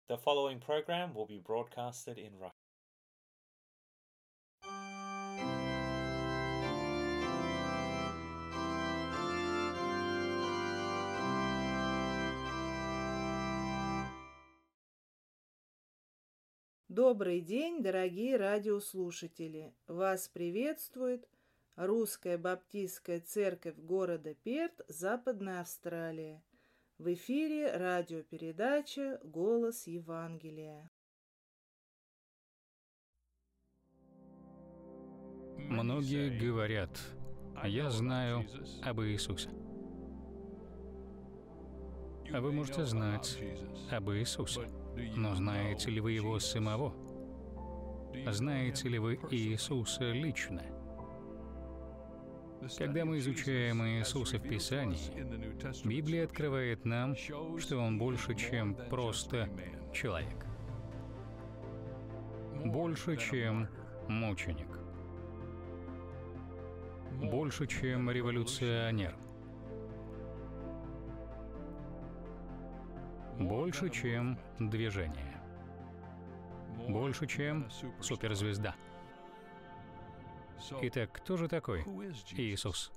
The following program will be broadcasted in Russian. Добрый день, дорогие радиослушатели! Вас приветствует Русская Баптистская Церковь города Перт, Западная Австралия. В эфире радиопередача «Голос Евангелия». Многие говорят: «Я знаю об Иисусе». А вы можете знать об Иисусе, но знаете ли вы Его самого? Знаете ли вы Иисуса лично? Когда мы изучаем Иисуса в Писании, Библия открывает нам, что Он больше, чем просто человек. Больше, чем мученик. Больше, чем революционер. Больше, чем движение. Больше, чем суперзвезда. Итак, кто же такой Иисус?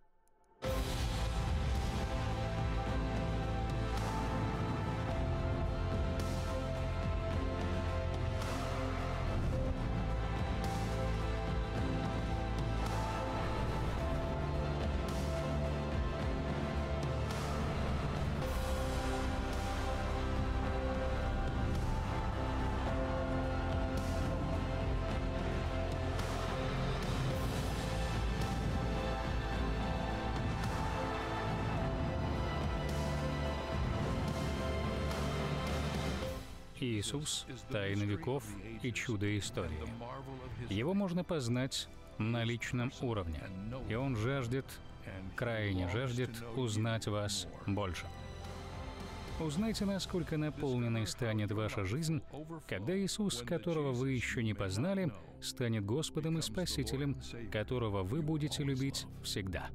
Иисус — тайна веков и чудо истории. Его можно познать на личном уровне, и Он жаждет, крайне жаждет узнать вас больше. Узнайте, насколько наполненной станет ваша жизнь, когда Иисус, которого вы еще не познали, станет Господом и Спасителем, которого вы будете любить всегда.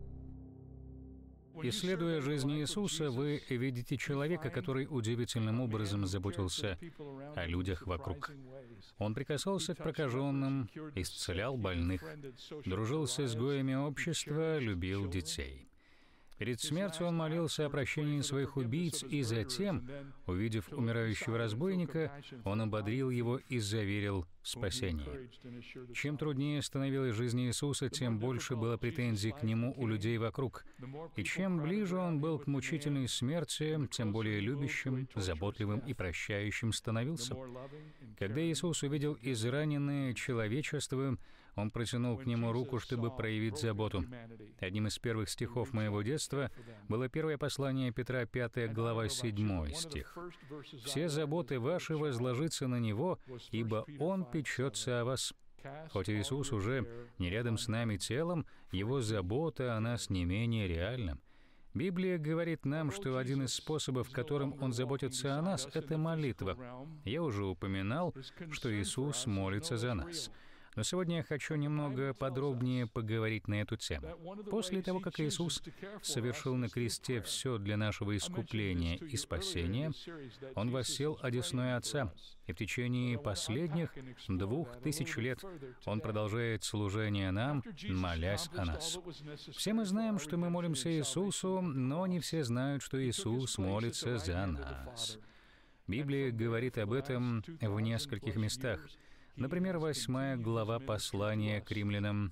Исследуя жизнь Иисуса, вы видите человека, который удивительным образом заботился о людях вокруг. Он прикасался к прокаженным, исцелял больных, дружил с изгоями общества, любил детей. Перед смертью он молился о прощении своих убийц, и затем, увидев умирающего разбойника, он ободрил его и заверил в спасении. Чем труднее становилась жизнь Иисуса, тем больше было претензий к Нему у людей вокруг. И чем ближе Он был к мучительной смерти, тем более любящим, заботливым и прощающим становился. Когда Иисус увидел израненное человечество, Он протянул к Нему руку, чтобы проявить заботу. Одним из первых стихов моего детства было первое послание Петра, 5 глава, 7 стих. «Все заботы ваши возложится на Него, ибо Он печется о вас». Хоть Иисус уже не рядом с нами телом, Его забота о нас не менее реальна. Библия говорит нам, что один из способов, которым Он заботится о нас, — это молитва. Я уже упоминал, что Иисус молится за нас. Но сегодня я хочу немного подробнее поговорить на эту тему. После того, как Иисус совершил на кресте все для нашего искупления и спасения, Он воссел одесную Отца, и в течение последних 2000 лет Он продолжает служение нам, молясь о нас. Все мы знаем, что мы молимся Иисусу, но не все знают, что Иисус молится за нас. Библия говорит об этом в нескольких местах. Например, 8 глава послания к римлянам.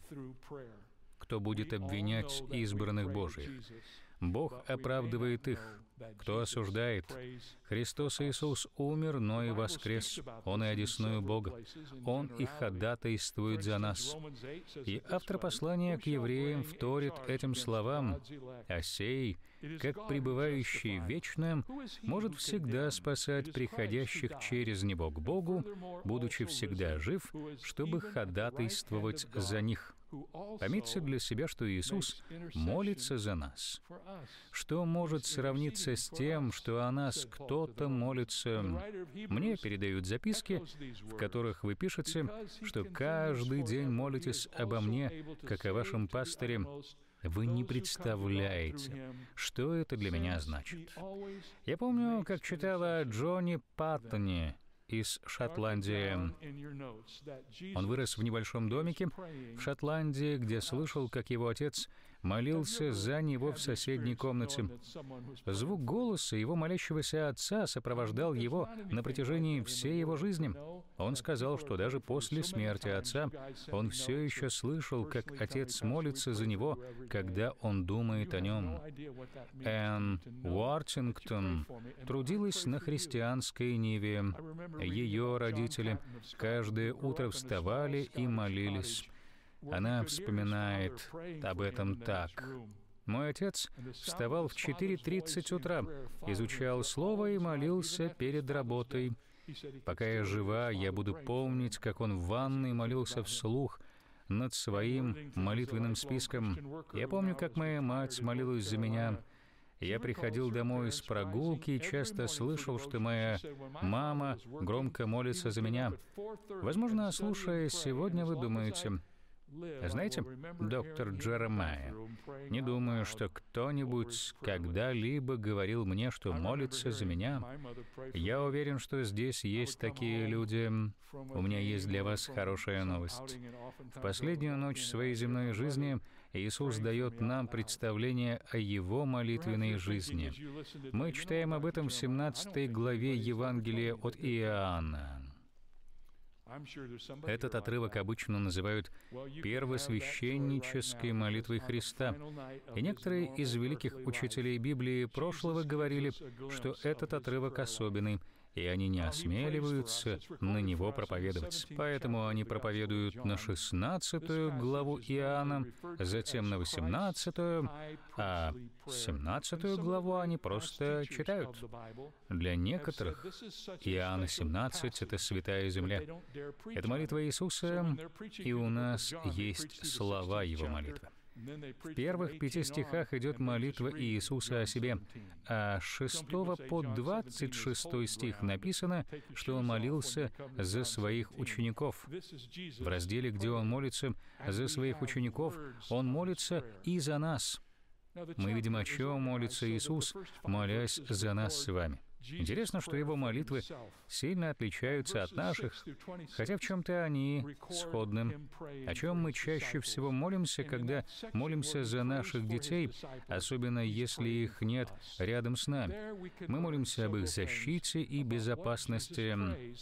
«Кто будет обвинять избранных Божиих? Бог оправдывает их. Кто осуждает? Христос Иисус умер, но и воскрес. Он и одесную Бога. Он и ходатайствует за нас». И автор послания к евреям вторит этим словам: «А сей, как пребывающий вечно, может всегда спасать приходящих через Него к Богу, будучи всегда жив, чтобы ходатайствовать за них». Пометьте для себя, что Иисус молится за нас. Что может сравниться с тем, что о нас кто-то молится? Мне передают записки, в которых вы пишете, что каждый день молитесь обо мне, как о вашем пасторе. Вы не представляете, что это для меня значит. Я помню, как читала о Джонни Паттоне из Шотландии. Он вырос в небольшом домике в Шотландии, где слышал, как его отец молился за него в соседней комнате. Звук голоса его молящегося отца сопровождал его на протяжении всей его жизни. Он сказал, что даже после смерти отца он все еще слышал, как отец молится за него, когда он думает о нем. Энн Уортингтон трудилась на христианской ниве. Ее родители каждое утро вставали и молились. Она вспоминает об этом так. «Мой отец вставал в 4:30 утра, изучал Слово и молился перед работой. Пока я жива, я буду помнить, как он в ванной молился вслух над своим молитвенным списком. Я помню, как моя мать молилась за меня. Я приходил домой с прогулки и часто слышал, что моя мама громко молится за меня. Возможно, слушая сегодня, вы думаете: знаете, доктор Джеремайя, не думаю, что кто-нибудь когда-либо говорил мне, что молится за меня. Я уверен, что здесь есть такие люди. У меня есть для вас хорошая новость. В последнюю ночь своей земной жизни Иисус дает нам представление о Его молитвенной жизни. Мы читаем об этом в 17 главе Евангелия от Иоанна. Этот отрывок обычно называют первосвященнической молитвой Христа, и некоторые из великих учителей Библии прошлого говорили, что этот отрывок особенный, и они не осмеливаются на него проповедовать. Поэтому они проповедуют на 16 главу Иоанна, затем на 18, а 17 главу они просто читают. Для некоторых Иоанна 17 — это святая земля. Это молитва Иисуса, и у нас есть слова Его молитвы. В первых 5 стихах идет молитва Иисуса о себе, а с 6 по 26 стих написано, что Он молился за своих учеников. В разделе, где Он молится за своих учеников, Он молится и за нас. Мы видим, о чем молится Иисус, молясь за нас с вами. Интересно, что Его молитвы сильно отличаются от наших, хотя в чем-то они сходны. О чем мы чаще всего молимся, когда молимся за наших детей, особенно если их нет рядом с нами? Мы молимся об их защите и безопасности.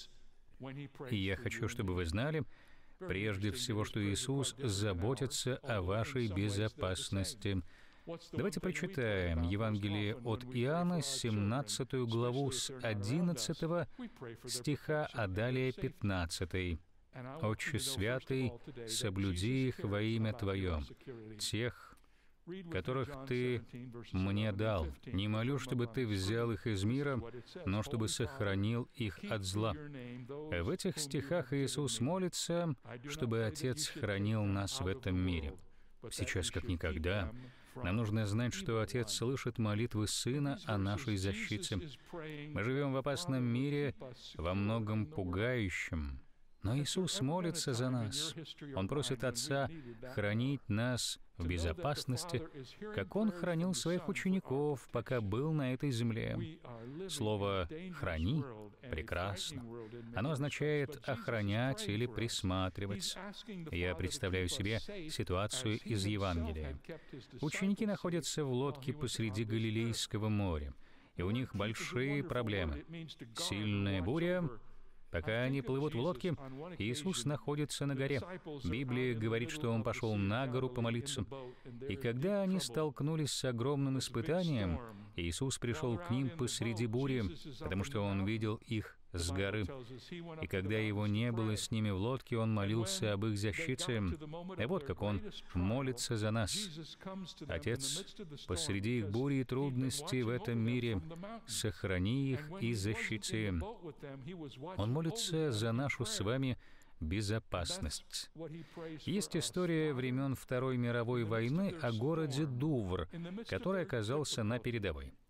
И я хочу, чтобы вы знали, прежде всего, что Иисус заботится о вашей безопасности. Давайте прочитаем Евангелие от Иоанна, 17 главу, с 11 стиха, а далее 15. «Отче святый, соблюди их во имя Твое, тех, которых Ты мне дал. Не молю, чтобы Ты взял их из мира, но чтобы сохранил их от зла». В этих стихах Иисус молится, чтобы Отец хранил нас в этом мире. Сейчас, как никогда, нам нужно знать, что Отец слышит молитвы Сына о нашей защите. Мы живем в опасном мире, во многом пугающем. Но Иисус молится за нас. Он просит Отца хранить нас в безопасности, как Он хранил своих учеников, пока был на этой земле. Слово «храни» прекрасно. Оно означает охранять или присматривать. Я представляю себе ситуацию из Евангелия. Ученики находятся в лодке посреди Галилейского моря, и у них большие проблемы. Сильная буря. Пока они плывут в лодке, Иисус находится на горе. Библия говорит, что Он пошел на гору помолиться. И когда они столкнулись с огромным испытанием, Иисус пришел к ним посреди бури, потому что Он видел их с горы. И когда Его не было с ними в лодке, Он молился об их защите. И вот как Он молится за нас. Отец, посреди их бури и трудностей в этом мире, сохрани их и защити. Он молится за нашу с вами безопасность. Есть история времен Второй мировой войны о городе Дувр, который оказался на передовой.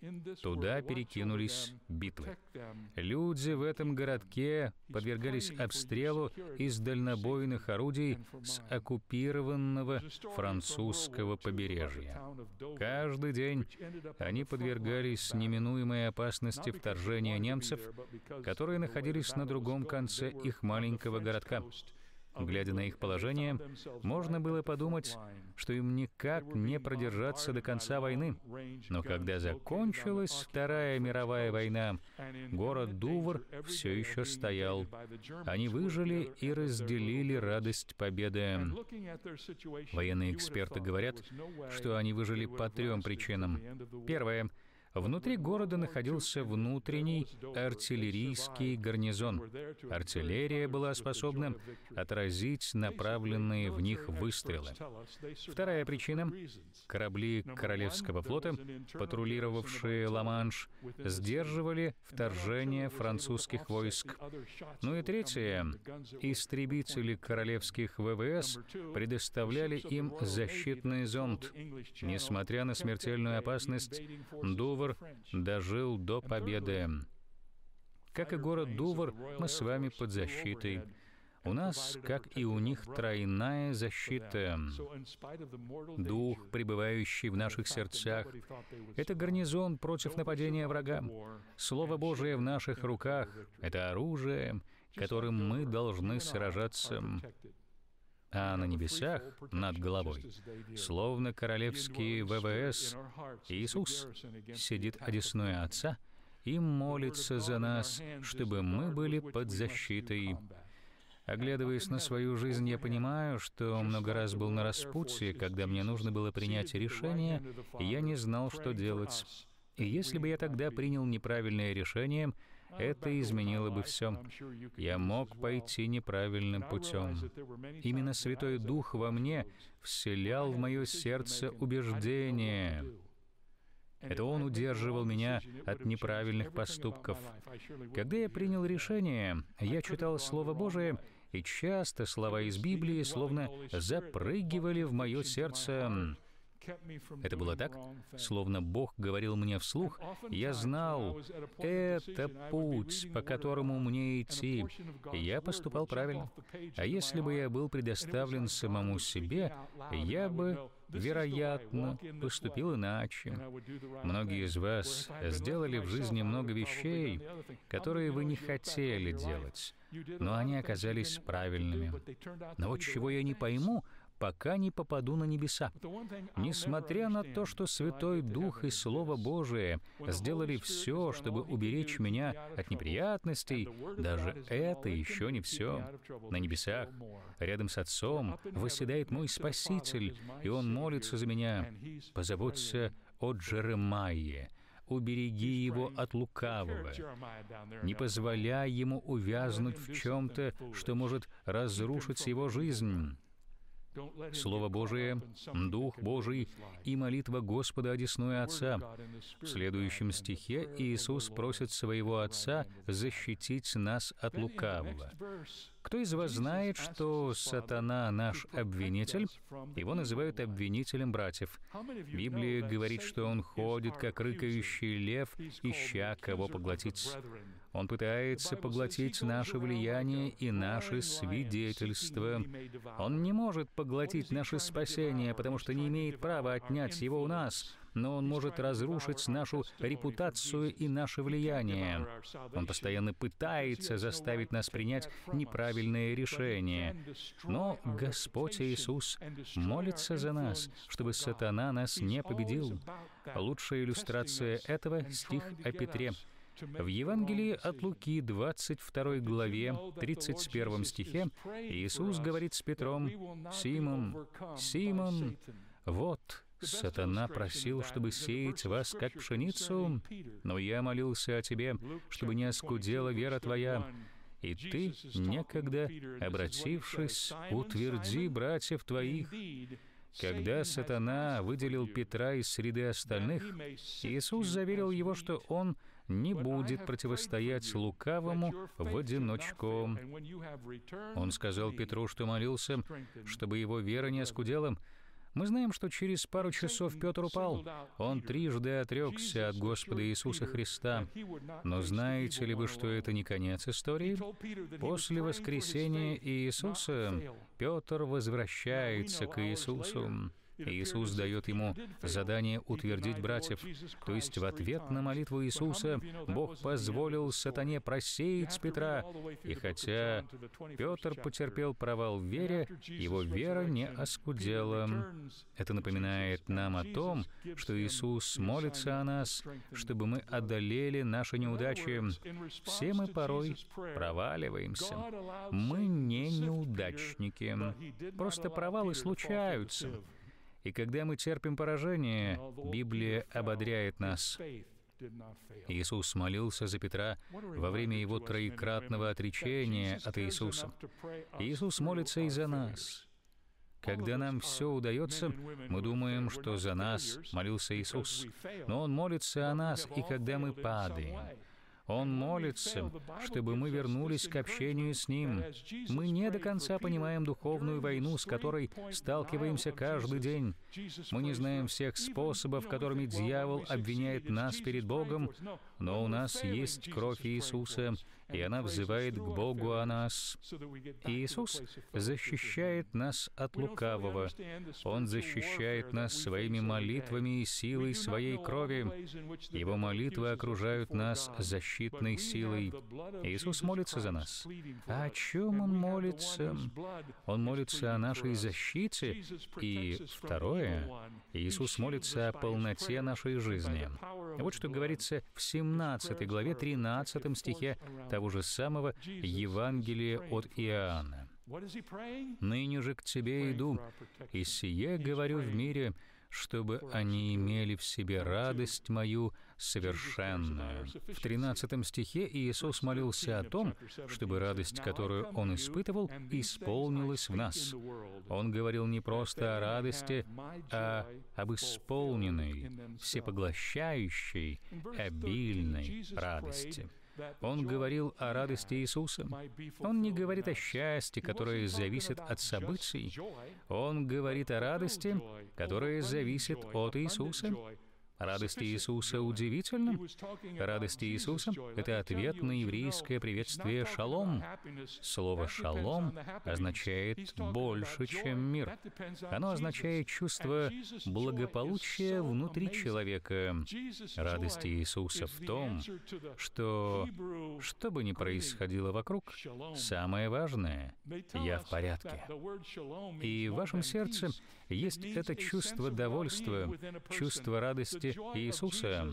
Туда перекинулись битвы. Люди в этом городке подвергались обстрелу из дальнобойных орудий с оккупированного французского побережья. Каждый день они подвергались неминуемой опасности вторжения немцев, которые находились на другом конце их маленького городка. Глядя на их положение, можно было подумать, что им никак не продержаться до конца войны. Но когда закончилась Вторая мировая война, город Дувр все еще стоял. Они выжили и разделили радость победы. Военные эксперты говорят, что они выжили по 3 причинам. Первое. Внутри города находился внутренний артиллерийский гарнизон. Артиллерия была способна отразить направленные в них выстрелы. Вторая причина — корабли Королевского флота, патрулировавшие Ла-Манш, сдерживали вторжение французских войск. Ну и третье — истребители королевских ВВС предоставляли им защитный зонд. Несмотря на смертельную опасность, Дувр дожил до победы. Как и город Дувр, мы с вами под защитой. У нас, как и у них, тройная защита. Дух, пребывающий в наших сердцах, — это гарнизон против нападения врага. Слово Божие в наших руках — это оружие, которым мы должны сражаться. А на небесах, над головой, словно королевские ВВС, Иисус сидит одесную Отца и молится за нас, чтобы мы были под защитой. Оглядываясь на свою жизнь, я понимаю, что много раз был на распутье, когда мне нужно было принять решение, и я не знал, что делать. И если бы я тогда принял неправильное решение, это изменило бы все. Я мог пойти неправильным путем. Именно Святой Дух во мне вселял в мое сердце убеждение. Это Он удерживал меня от неправильных поступков. Когда я принял решение, я читал Слово Божие, и часто слова из Библии словно запрыгивали в мое сердце. Это было так, словно Бог говорил мне вслух. Я знал, это путь, по которому мне идти, и я поступал правильно. А если бы я был предоставлен самому себе, я бы, вероятно, поступил иначе. Многие из вас сделали в жизни много вещей, которые вы не хотели делать, но они оказались правильными. Но вот чего я не пойму, пока не попаду на небеса. Несмотря на то, что Святой Дух и Слово Божие сделали все, чтобы уберечь меня от неприятностей, даже это еще не все. На небесах, рядом с Отцом, восседает мой Спаситель, и Он молится за меня. Позаботься о Джеремае. Убереги его от лукавого. Не позволяй ему увязнуть в чем-то, что может разрушить его жизнь. Слово Божие, Дух Божий и молитва Господа одесную Отца. В следующем стихе Иисус просит своего Отца защитить нас от лукавого. Кто из вас знает, что сатана наш обвинитель? Его называют обвинителем братьев. Библия говорит, что он ходит, как рыкающий лев, ища кого поглотить. Он пытается поглотить наше влияние и наше свидетельство. Он не может поглотить наше спасение, потому что не имеет права отнять его у нас, но он может разрушить нашу репутацию и наше влияние. Он постоянно пытается заставить нас принять неправильное решение. Но Господь Иисус молится за нас, чтобы сатана нас не победил. Лучшая иллюстрация этого — стих о Петре. В Евангелии от Луки, 22 главе, 31 стихе, Иисус говорит с Петром: «Симон, Симон, вот, сатана просил, чтобы сеять вас, как пшеницу, но я молился о тебе, чтобы не оскудела вера твоя. И ты, некогда обратившись, утверди братьев твоих». Когда сатана выделил Петра из среды остальных, Иисус заверил его, что он не будет противостоять лукавому в одиночку. Он сказал Петру, что молился, чтобы его вера не оскудела. Мы знаем, что через пару часов Петр упал. Он трижды отрекся от Господа Иисуса Христа. Но знаете ли вы, что это не конец истории? После воскресения Иисуса Петр возвращается к Иисусу. Иисус дает ему задание утвердить братьев. То есть в ответ на молитву Иисуса Бог позволил сатане просеять Петра. И хотя Петр потерпел провал в вере, его вера не оскудела. Это напоминает нам о том, что Иисус молится о нас, чтобы мы одолели наши неудачи. Все мы порой проваливаемся. Мы не неудачники. Просто провалы случаются. И когда мы терпим поражение, Библия ободряет нас. Иисус молился за Петра во время его троекратного отречения от Иисуса. Иисус молится и за нас. Когда нам все удается, мы думаем, что за нас молился Иисус. Но Он молится о нас, и когда мы падаем. Он молится, чтобы мы вернулись к общению с Ним. Мы не до конца понимаем духовную войну, с которой сталкиваемся каждый день. Мы не знаем всех способов, которыми дьявол обвиняет нас перед Богом, но у нас есть кровь Иисуса, и она взывает к Богу о нас. Иисус защищает нас от лукавого. Он защищает нас своими молитвами и силой своей крови. Его молитвы окружают нас защитной силой. Иисус молится за нас. А о чем Он молится? Он молится о нашей защите. И второе, Иисус молится о полноте нашей жизни. Вот что говорится в 17 главе 13 стихе того же самого Евангелия от Иоанна. «Ныне же к Тебе иду, и сие говорю в мире, чтобы они имели в себе радость мою совершенную». В 13 стихе Иисус молился о том, чтобы радость, которую Он испытывал, исполнилась в нас. Он говорил не просто о радости, а об исполненной, всепоглощающей, обильной радости. Он говорил о радости Иисуса. Он не говорит о счастье, которое зависит от событий. Он говорит о радости, которая зависит от Иисуса. Радость Иисуса удивительна. Радость Иисуса — это ответ на еврейское приветствие «шалом». Слово «шалом» означает «больше, чем мир». Оно означает чувство благополучия внутри человека. Радость Иисуса в том, что бы ни происходило вокруг, самое важное — «я в порядке». И в вашем сердце есть это чувство довольства, чувство радости Иисуса.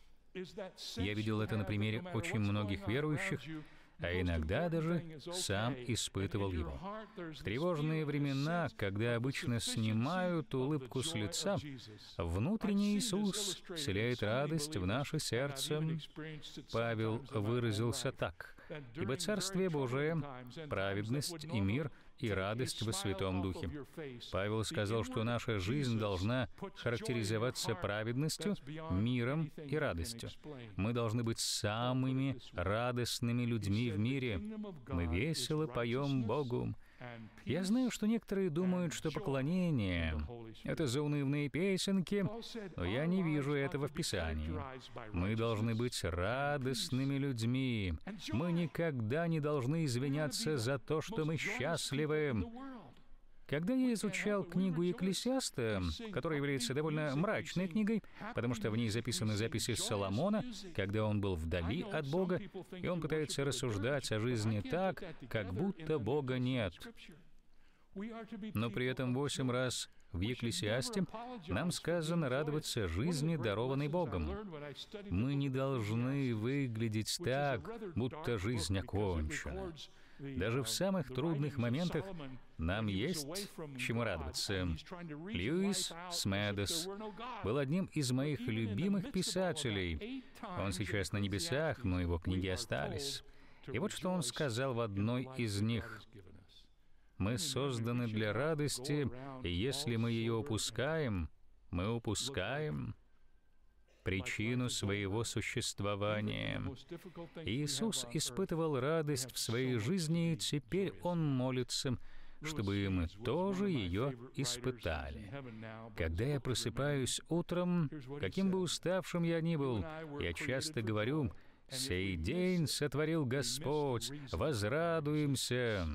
Я видел это на примере очень многих верующих, а иногда даже сам испытывал его. В тревожные времена, когда обычно снимают улыбку с лица, внутренний Иисус вселяет радость в наше сердце. Павел выразился так: «Ибо Царствие Божие, праведность и мир и радость во Святом Духе». Павел сказал, что наша жизнь должна характеризоваться праведностью, миром и радостью. Мы должны быть самыми радостными людьми в мире. Мы весело поем Богу. Я знаю, что некоторые думают, что поклонение — это заунывные песенки, но я не вижу этого в Писании. Мы должны быть радостными людьми. Мы никогда не должны извиняться за то, что мы счастливы. Когда я изучал книгу Екклесиаста, которая является довольно мрачной книгой, потому что в ней записаны записи Соломона, когда он был вдали от Бога, и он пытается рассуждать о жизни так, как будто Бога нет. Но при этом 8 раз в Екклесиасте нам сказано радоваться жизни, дарованной Богом. Мы не должны выглядеть так, будто жизнь окончена. Даже в самых трудных моментах нам есть чему радоваться. Льюис Смедес был одним из моих любимых писателей. Он сейчас на небесах, но его книги остались. И вот что он сказал в одной из них: «Мы созданы для радости, и если мы ее упускаем, мы упускаем причину своего существования». Иисус испытывал радость в своей жизни, и теперь Он молится, чтобы мы тоже ее испытали. Когда я просыпаюсь утром, каким бы уставшим я ни был, я часто говорю: «Сей день сотворил Господь, возрадуемся,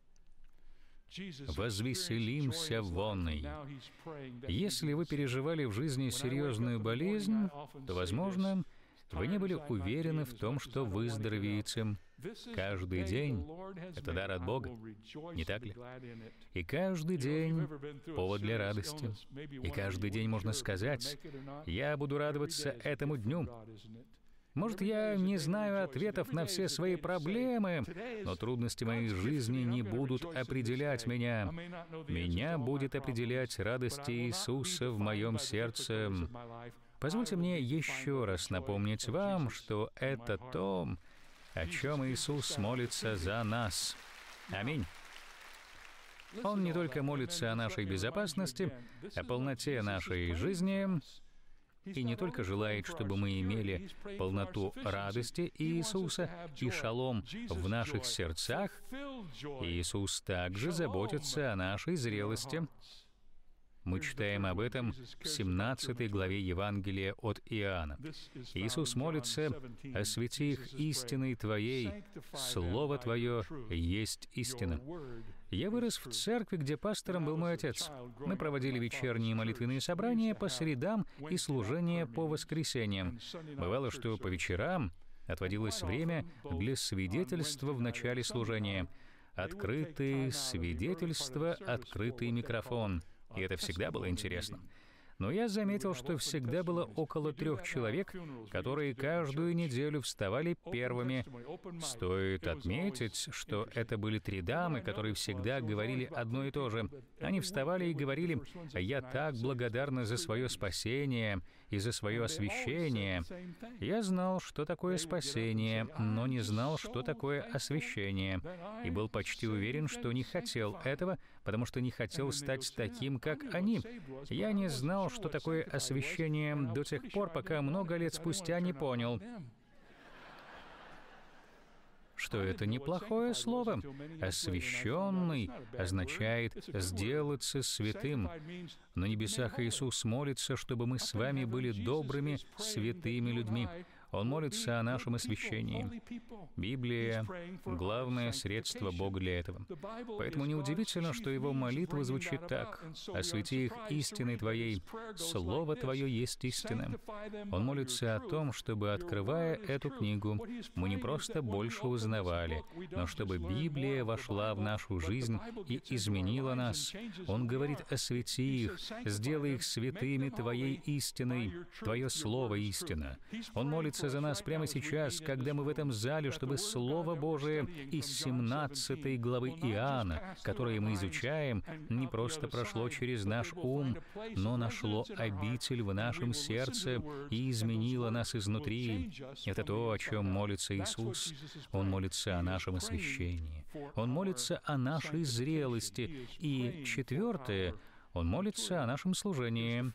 возвеселимся вонной». Если вы переживали в жизни серьезную болезнь, то, возможно, вы не были уверены в том, что выздоровеете. Каждый день — это дар от Бога, не так ли? И каждый день — повод для радости. И каждый день можно сказать: «Я буду радоваться этому дню». Может, я не знаю ответов на все свои проблемы, но трудности моей жизни не будут определять меня. Меня будет определять радость Иисуса в моем сердце. Позвольте мне еще раз напомнить вам, что это то, о чем Иисус молится за нас. Аминь. Он не только молится о нашей безопасности, о полноте нашей жизни, и не только желает, чтобы мы имели полноту радости Иисуса и шалом в наших сердцах. Иисус также заботится о нашей зрелости. Мы читаем об этом в 17 главе Евангелия от Иоанна. Иисус молится: «Освети их истиной Твоей, Слово Твое есть истина». Я вырос в церкви, где пастором был мой отец. Мы проводили вечерние молитвенные собрания по средам и служения по воскресеньям. Бывало, что по вечерам отводилось время для свидетельства в начале служения. Открытые свидетельства, открытый микрофон. И это всегда было интересно. Но я заметил, что всегда было около 3 человек, которые каждую неделю вставали первыми. Стоит отметить, что это были 3 дамы, которые всегда говорили одно и то же. Они вставали и говорили: «Я так благодарна за свое спасение и за свое освящение». Я знал, что такое спасение, но не знал, что такое освящение. И был почти уверен, что не хотел этого, потому что не хотел стать таким, как они. Я не знал, что такое освящение до тех пор, пока много лет спустя не понял, что это неплохое слово. «Освященный» означает «сделаться святым». На небесах Иисус молится, чтобы мы с вами были добрыми, святыми людьми. Он молится о нашем освящении. Библия — главное средство Бога для этого. Поэтому неудивительно, что его молитва звучит так: «Освети их истиной Твоей, Слово Твое есть истина». Он молится о том, чтобы, открывая эту книгу, мы не просто больше узнавали, но чтобы Библия вошла в нашу жизнь и изменила нас. Он говорит: «Освети их, сделай их святыми Твоей истиной, Твое Слово истина». Он молится за нас прямо сейчас, когда мы в этом зале, чтобы Слово Божие из 17 главы Иоанна, которое мы изучаем, не просто прошло через наш ум, но нашло обитель в нашем сердце и изменило нас изнутри. Это то, о чем молится Иисус. Он молится о нашем освящении. Он молится о нашей зрелости. И 4, Он молится о нашем служении.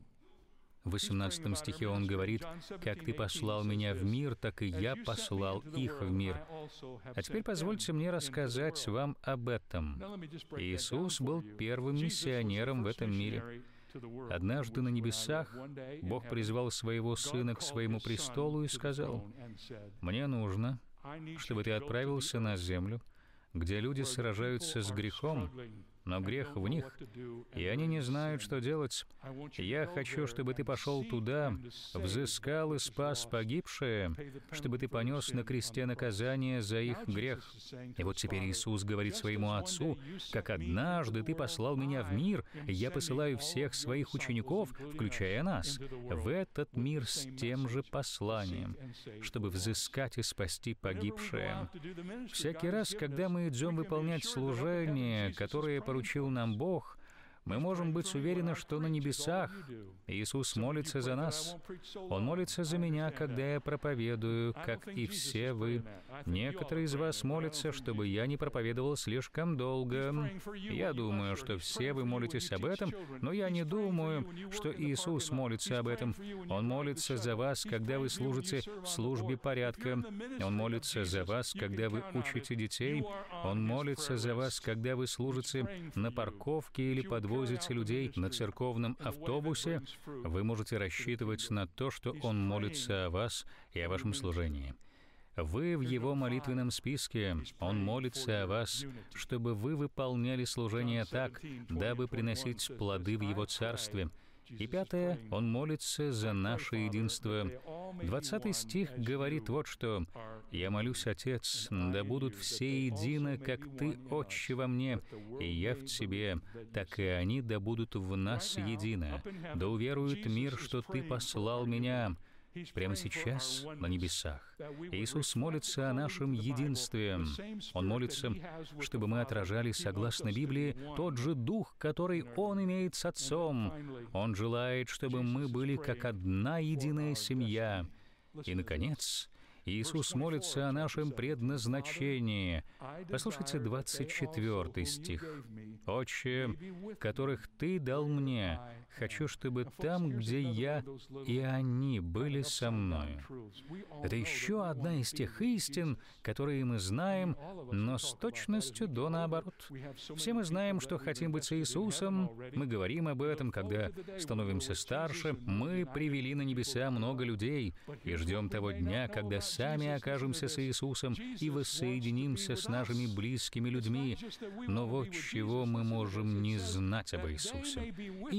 В 18 стихе он говорит: «Как Ты послал меня в мир, так и я послал их в мир». А теперь позвольте мне рассказать вам об этом. Иисус был первым миссионером в этом мире. Однажды на небесах Бог призвал Своего Сына к Своему престолу и сказал: «Мне нужно, чтобы Ты отправился на землю, где люди сражаются с грехом, но грех в них, и они не знают, что делать. Я хочу, чтобы ты пошел туда, взыскал и спас погибшие, чтобы ты понес на кресте наказание за их грех». И вот теперь Иисус говорит своему Отцу: «Как однажды ты послал меня в мир, я посылаю всех своих учеников, включая нас, в этот мир с тем же посланием, чтобы взыскать и спасти погибшие». Всякий раз, когда мы идем выполнять служение, которое поручил нам Бог, мы можем быть уверены, что на небесах Иисус молится за нас. Он молится за меня, когда я проповедую, как и все вы. Некоторые из вас молятся, чтобы я не проповедовал слишком долго. Я думаю, что все вы молитесь об этом, но я не думаю, что Иисус молится об этом. Он молится за вас, когда вы служите в службе порядка. Он молится за вас, когда вы учите детей. Он молится за вас, когда вы служите на парковке или подвозите людей на церковном автобусе. Вы можете рассчитывать на то, что Он молится о вас и о вашем служении. Вы в Его молитвенном списке. Он молится о вас, чтобы вы выполняли служение так, дабы приносить плоды в Его Царстве. И 5, Он молится за наше единство. 20 стих говорит вот что: «Я молюсь, Отец, да будут все едины, как Ты, Отче, во мне, и я в Тебе, так и они да будут в нас едины. Да уверует мир, что Ты послал Меня». Прямо сейчас на небесах Иисус молится о нашем единстве. Он молится, чтобы мы отражали, согласно Библии, тот же дух, который Он имеет с Отцом. Он желает, чтобы мы были как одна единая семья. И, наконец, Иисус молится о нашем предназначении. Послушайте 24 стих. «Отче, которых Ты дал мне, хочу, чтобы там, где я, и они были со мною». Это еще одна из тех истин, которые мы знаем, но с точностью до наоборот. Все мы знаем, что хотим быть с Иисусом. Мы говорим об этом, когда становимся старше. Мы привели на небеса много людей и ждем того дня, когда сами окажемся с Иисусом и воссоединимся с нашими близкими людьми. Но вот чего мы можем не знать об Иисусе.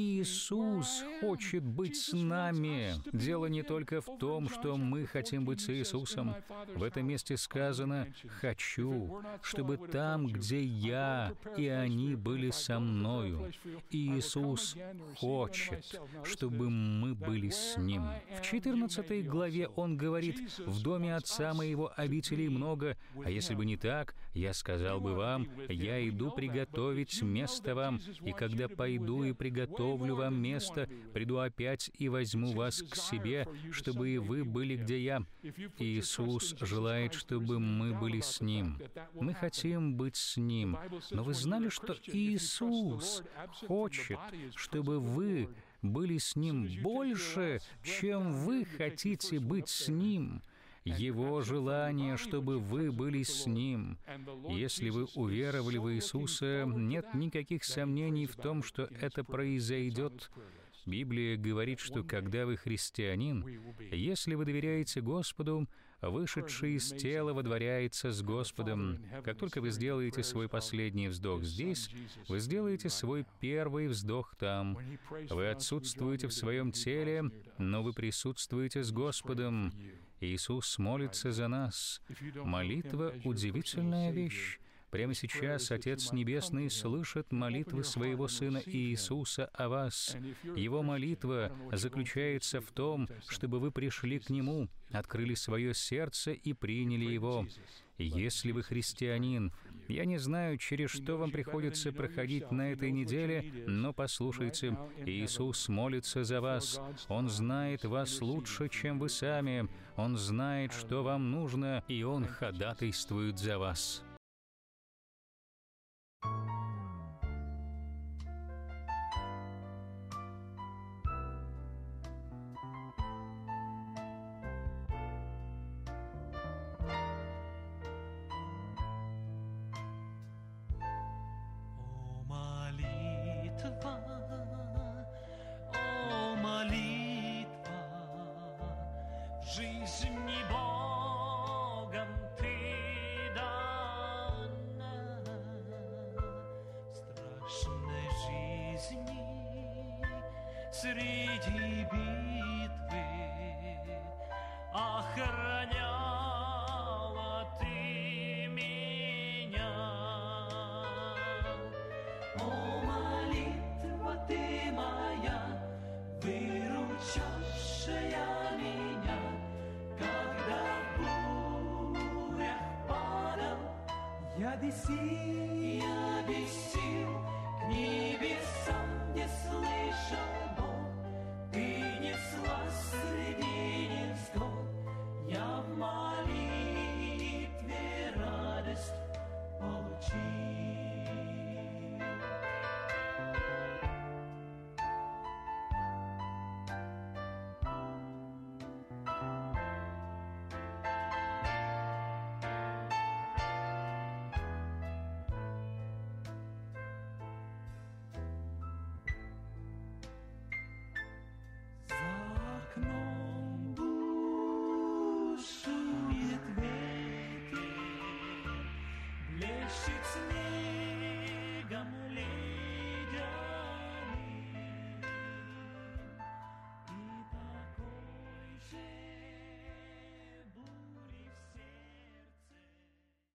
Иисус хочет быть с нами. Дело не только в том, что мы хотим быть с Иисусом. В этом месте сказано: «Хочу, чтобы там, где я, и они были со мною». Иисус хочет, чтобы мы были с Ним. В 14 главе Он говорит: «В доме Отца моего обителей много, а если бы не так, я сказал бы вам, я иду приготовить место вам, и когда пойду и приготовлю вам место, приду опять и возьму вас к себе, чтобы и вы были, где я». Иисус желает, чтобы мы были с Ним. Мы хотим быть с Ним. Но вы знали, что Иисус хочет, чтобы вы были с Ним больше, чем вы хотите быть с Ним? Его желание, чтобы вы были с Ним. Если вы уверовали в Иисуса, нет никаких сомнений в том, что это произойдет. Библия говорит, что когда вы христианин, если вы доверяете Господу, вышедший из тела водворяется с Господом. Как только вы сделаете свой последний вздох здесь, вы сделаете свой первый вздох там. Вы отсутствуете в своем теле, но вы присутствуете с Господом. Иисус молится за нас. Молитва — удивительная вещь. Прямо сейчас Отец Небесный слышит молитвы Своего Сына Иисуса о вас. Его молитва заключается в том, чтобы вы пришли к Нему, открыли свое сердце и приняли Его. Если вы христианин, я не знаю, через что вам приходится проходить на этой неделе, но послушайте, Иисус молится за вас. Он знает вас лучше, чем вы сами. Он знает, что вам нужно, и Он ходатайствует за вас. Жизни Богом ты дана, страшной жизни среди битвы охраняла ты меня. О, молитва ты моя, выручавшая меня, когда в бурях падал, я бессил, к небесам не слышал Бог, ты несла среди невзгод, я в молитве ищет снег.